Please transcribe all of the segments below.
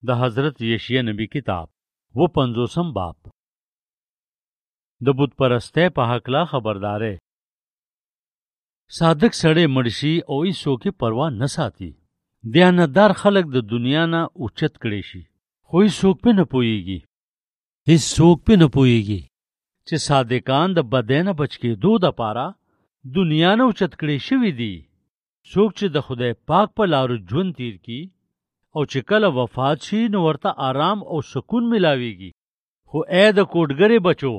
د حضرت یشیع نبی کتاب 50 باب د بت پرسته په حقلا خبردارې. صادق سړی مړشي او هیڅوک پروا نه ساتي. دیانتدار خلک د دنیا نه اوچت کړي شي خو هیڅوک په نه پوهیږي چې صادقان د بدن بچ کېدو د پاره دنیا نه اوچت کړي شوي دي. څوک چې د خدای پاک په لارو ژوند تیر کی او چې کله وفات شي نو ورته آرام او سکون ملاويږي. خو اې د کوټګرې بچو،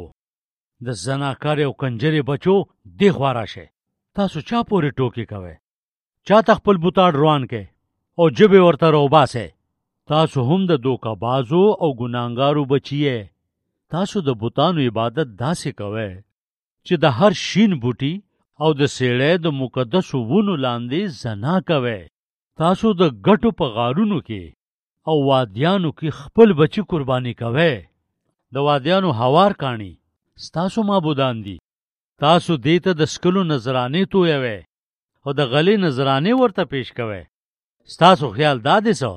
د زناکار او کنجرې بچو دی خوا راشه. تاسو چا پورې ټوکې کوئ؟ چا ته خپل بوتاړ روان کې او جبې ورته روباسئ؟ تاسو هم د دوکه بازو او ګناهګارو بچیه. تاسو د بوتانو عبادت داسې کوئ چې د هر شین بوټي او د سیړې د مقدسو ونو لاندې زنا کوئ. تاسو د ګټو په غارونو کې او وادیانو کې خپل بچی قرباني کوئ. د وادیانو هوار کانی ستاسو معبودان دي. تاسو دیته د سکلو نظرانې تویوئ او د غلې نظرانې ورته پیش کوئ. ستاسو خیال دا دی څه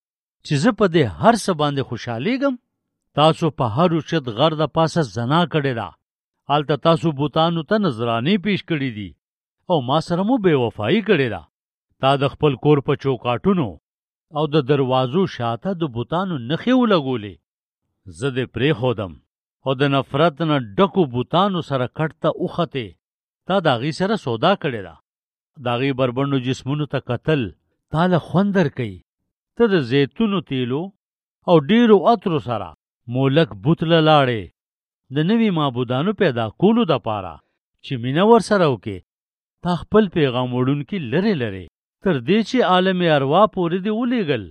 چې زه په دې هر څه باندې خوشحالیږم؟ تاسو په هر اوچت غر د پاسه زنا کړې ده. هلته تاسو بوتانو ته نظرانې پیش کړي دي او ما سره مو بې وفایي کړې ده. تا د خپل کور په چوکاټونو او د دروازو شاته د بوتانو نښې ولګولې. زه دې پرېښودم او د نفرت نه ډکو بوتانو سره کټ ته وختې. تا د هغې سره سودا کړې ده. د هغې بربنډو جسمونو ته کتل تا له خوند درکوي. ته د زیتونو تیلو او ډېرو عطرو سره مولک بوت له لاړې د نوي معبودانو پیدا کولو دپاره چې مینه ورسره وکې. تا خپل پیغام وړونکي لرې لرې تر دې چې عالم اروا پورې دې ولیږل.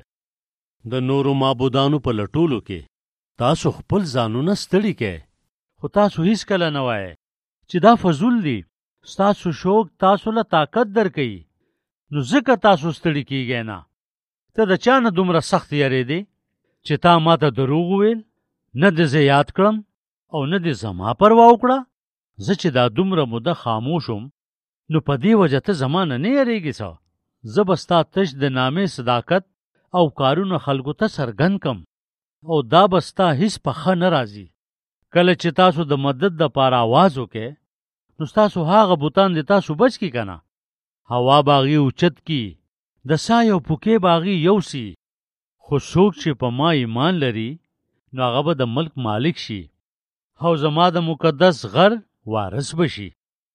د نورو معبودانو په لټولو کې تاسو خپل ځانونه ستړي کې، خو تاسو هیڅ کله نه وایئ چې دا فضول دي. ستاسو شوق تاسو له طاقت درکوي، نو ځکه تاسو ستړي کیږئ نه. ته د چا نه دومره سخت یریدې چې تا ما ته دروغ وویل؟ نه دې زه یاد کړم او نه دې زما پروا وکړه. زه چې دا دومره موده خاموشم نو په دې وجه ته زما نه نه یریږې څه؟ زه به ستا تش د نامې صداقت او کارونه خلکو ته څرګند کم او دا به ستا هیڅ په ښه نه راځي. کله چې تاسو د مدد دپاره آواز وکئ نو ستاسو هغه بوتان د تاسو بچ کی که نه؟ هوا به هغې اوچت کی، د سا یو پوکې به هغې یوسي. خو څوک چې په ما ایمان لري نو هغه به د ملک مالک شي او زما د مقدس غر وارث بشي.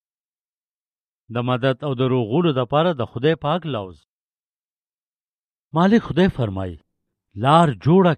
د مدد او د روغولو دپاره د خدای پاک لوز. مالک خدای فرمایي لار جوړه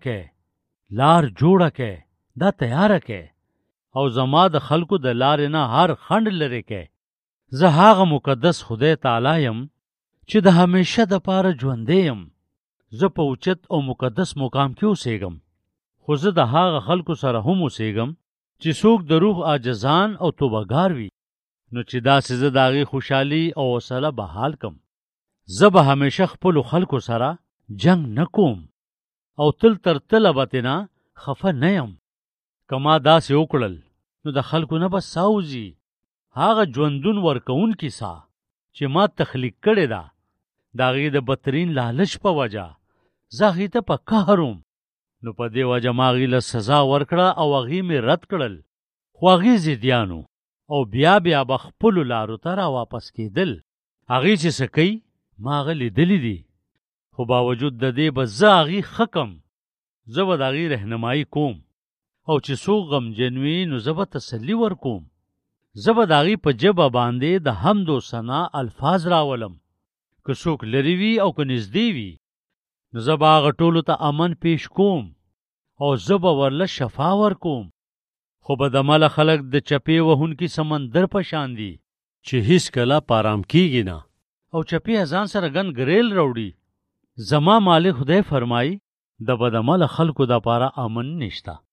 کې دا تیاره کې او زما د خلکو د لارې نه هر خنډ لرې کې. زه هغه مقدس خدای تعالی یم چې د همیشه دپاره ژوندی یم. زه په اوچت او مقدس مقام کې اوسېږم، خو زه د هغه خلکو سره هم اوسېږم چې څوک د روح عاجزان او توبهګار وي. نو چې داسې زه د هغې خوشحالي او حوصله بحال کم. زه به همیشه خپلو خلکو سره جنگ نه کوم او تل تر تله به ترې نه خفه نه یم. که ما داسې وکړل نو د خلکو نه به ساه وځي. هغه ژوندون ورکوونکي ساه چې ما تخلیق کړې ده د هغې د بدترین لالچ په وجه زه هغې ته په قهر وم. نو په دې وجه ما هغې له سزا ورکړه او هغې مې رد کړل. خو هغې ضدیانو او بیا به خپلو لارو ته را واپس کېدل. هغې چې څه کوي ما هغه لیدلی دي، خو باوجود د دې به زه هغې ښه کم. زه به د هغې رهنمایي کوم او چې څوک غمجن وي نو زه به تسلي ورکوم. زه به د هغې په ژبه باندې د حمد و ثنا الفاظ راولم. که څوک لرې وي او که نږدې وي نو زه به هغه ټولو ته امن پیش کوم او زه به ورله شفا ورکوم. خو بدعمله خلک د چپې وهونکي سمندر په شان دي چې هیڅ کله پارام کیږي نه او چپې ځان سره ګن ګریل راوړي. زما مالک خدای فرمایي د بدعمله خلکو دپاره امن نشته.